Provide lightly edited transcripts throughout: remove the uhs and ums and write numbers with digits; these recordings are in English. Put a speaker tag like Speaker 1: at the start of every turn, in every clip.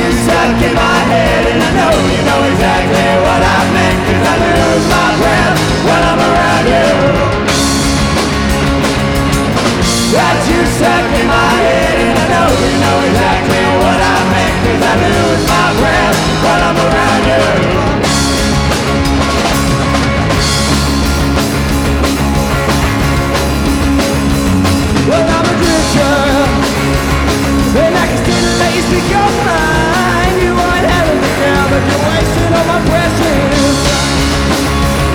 Speaker 1: you stuck in my head, and I know you know exactly what I meant, 'cause I lose my breath when I'm around you. Got you stuck in my head, and I know you know exactly what I meant, 'cause I lose my breath when I'm around you. Well, I'm a creature, and I can still let you speak your mind. You want hell in the ground, but you're wasting all my precious.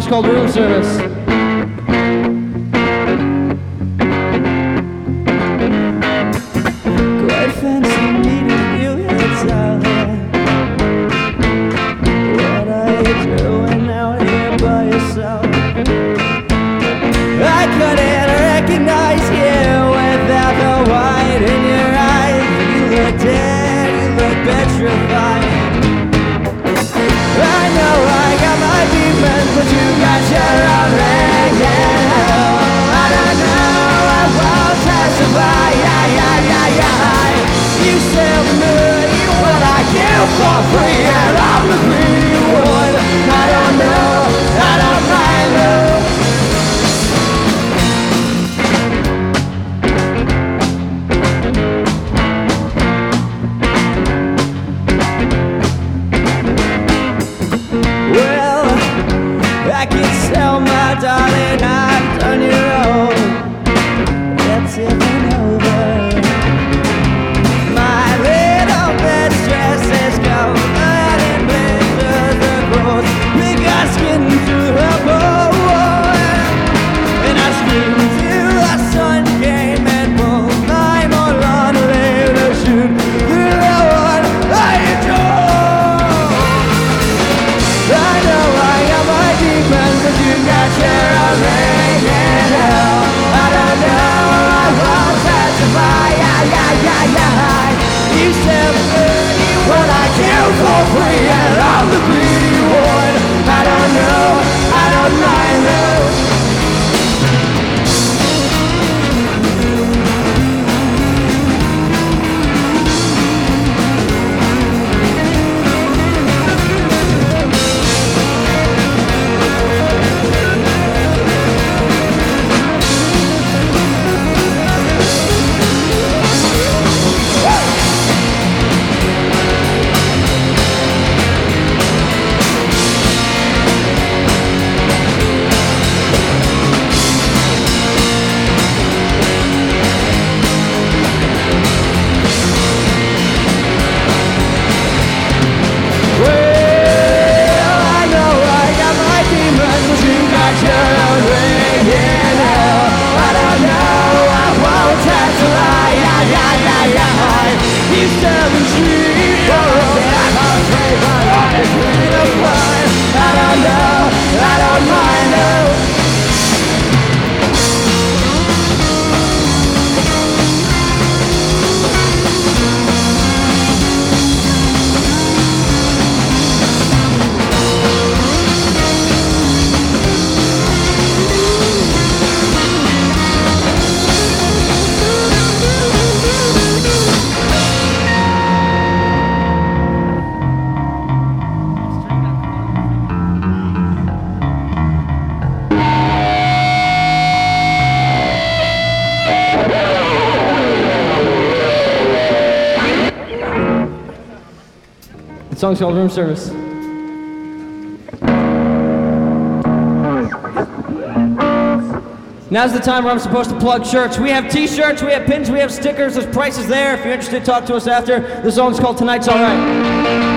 Speaker 1: song's called Room Service. Quite fancy meeting you, it's out here. What are you doing out here by yourself? I couldn't recognize you without the white in your eyes. You look dead, you look petrified. I know I got my demons, but you got your own ring. I don't know, I won't testify. You sell me what I give for free, and I'm the greedy one. I don't know, I don't mind you. Well, I can sell my darling, I've done you wrong. That's even over. My little mistress is covered in blisters and grows big skin through her bone. And I screamed till the sun came and pulled my Moulin Rouge to shoot through the one I adore. I know I got my demons, but you got your own ring in hell. I don't know, I won't testify. You sell me what I kill for free, and I'm the greedy one. I don't know, I don't mind you. The song's called Room Service. Now's the time where I'm supposed to plug shirts. We have t-shirts, we have pins, we have stickers. There's prices there. If you're interested, talk to us after. The song's called Tonight's Alright.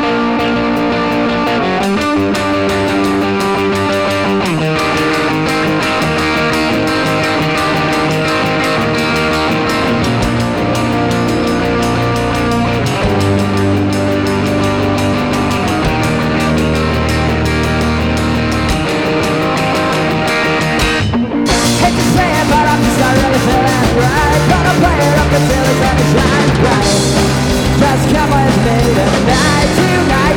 Speaker 1: Until it's at the shine bright. Just come with me tonight.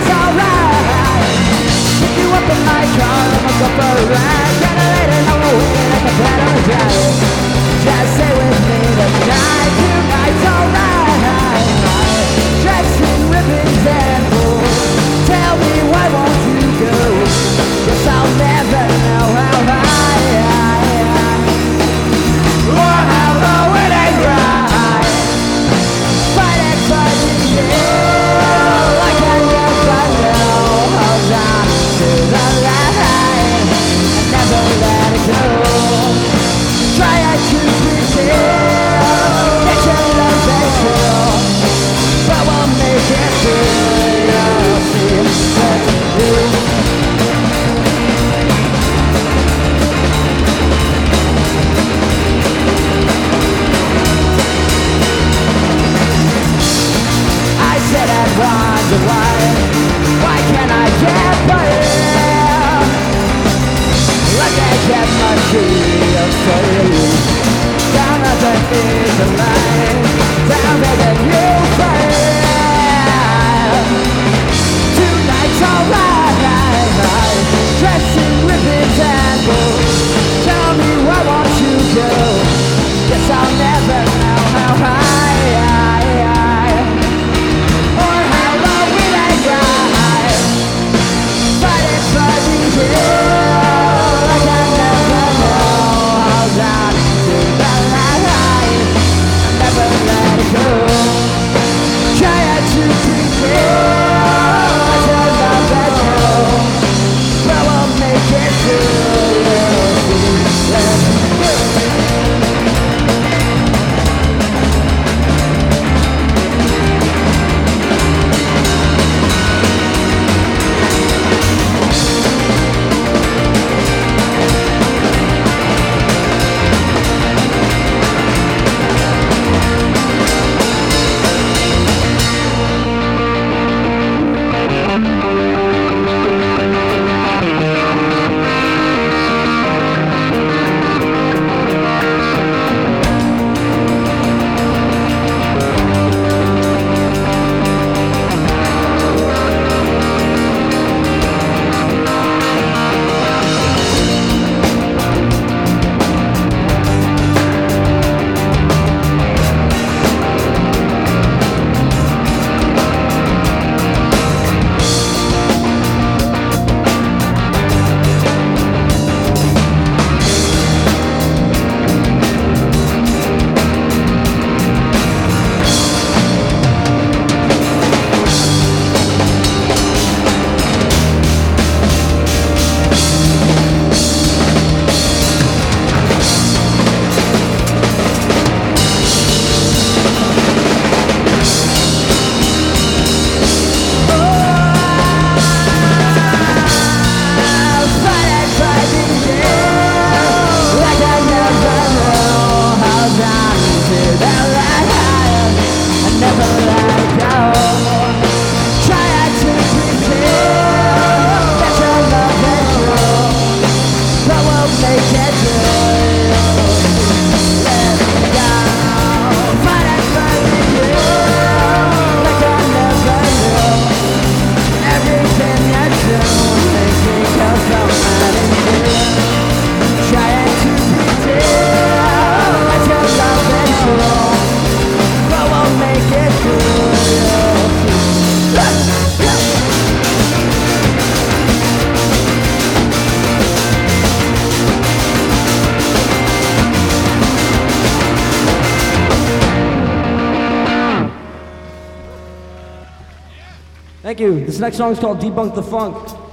Speaker 1: Thank you. This next song is called Debunk the Funk.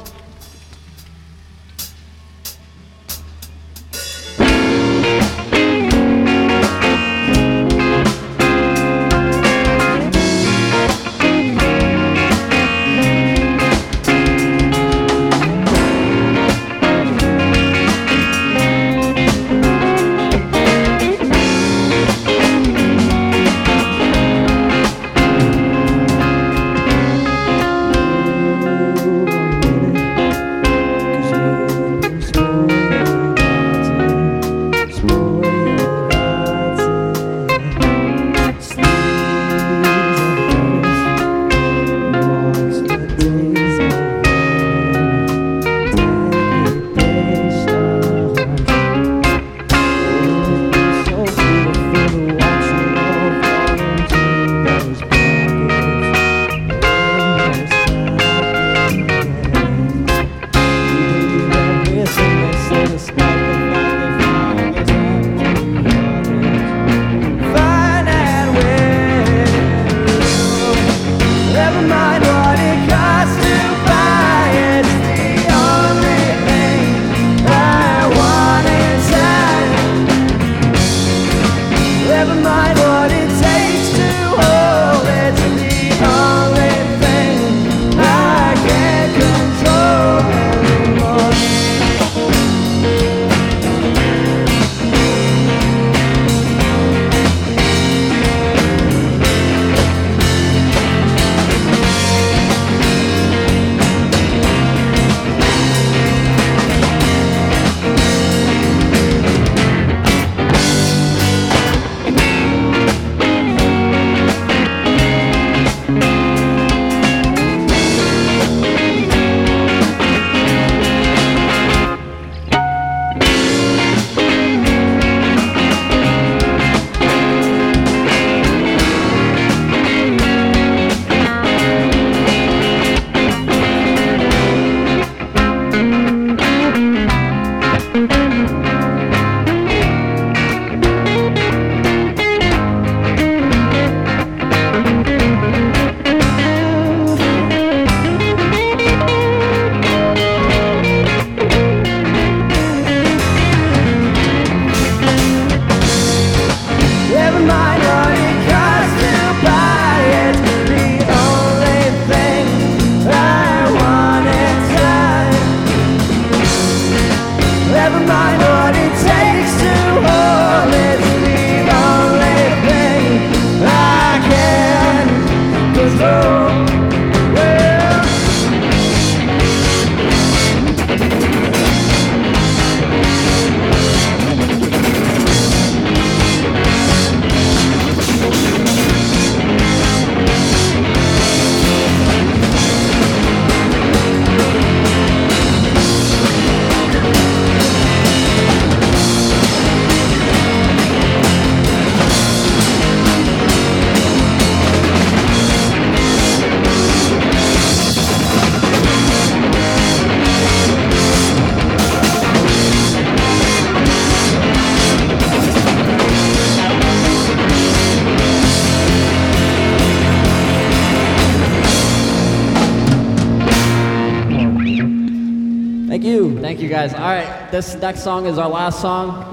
Speaker 2: Thank you guys. All right, this next song is our last song.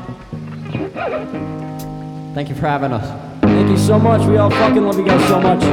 Speaker 2: Thank you for having us.
Speaker 1: Thank you so much. We all fucking love you guys so much.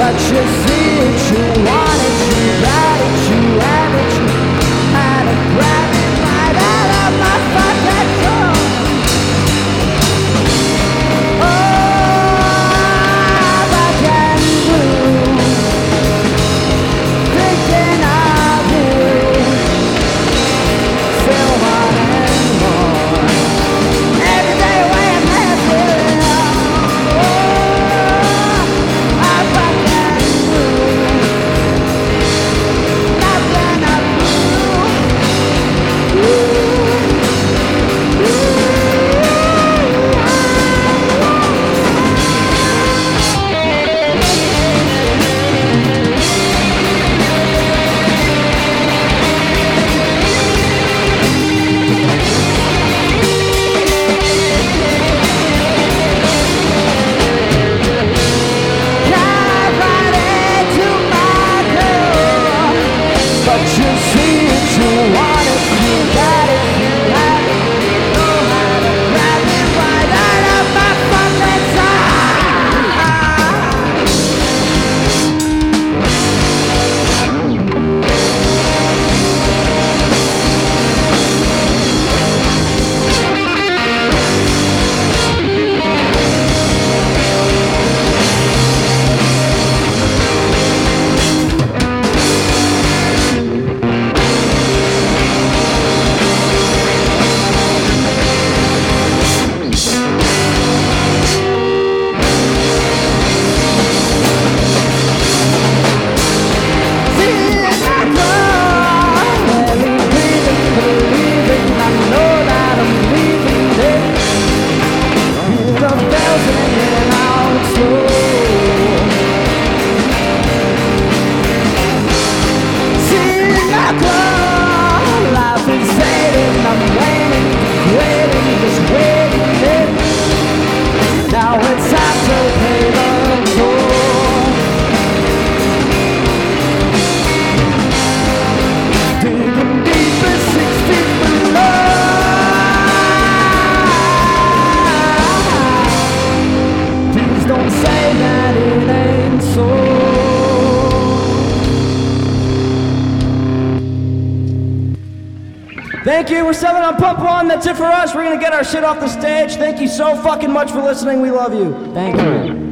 Speaker 1: But you see it, you want it, you got it, you have it, you had to grab it right out of my pocket. All I can do, thinking of you, still wanting more. Every day when I'm feeling now it's time to pay the toll. Digging deeper 6 feet below. Please don't say that it ain't so. Thank you. We're 7 on Pump 1. That's it for us. We're going to get our shit off the stage. Thank you so fucking much for listening. We love you.
Speaker 2: Thank you.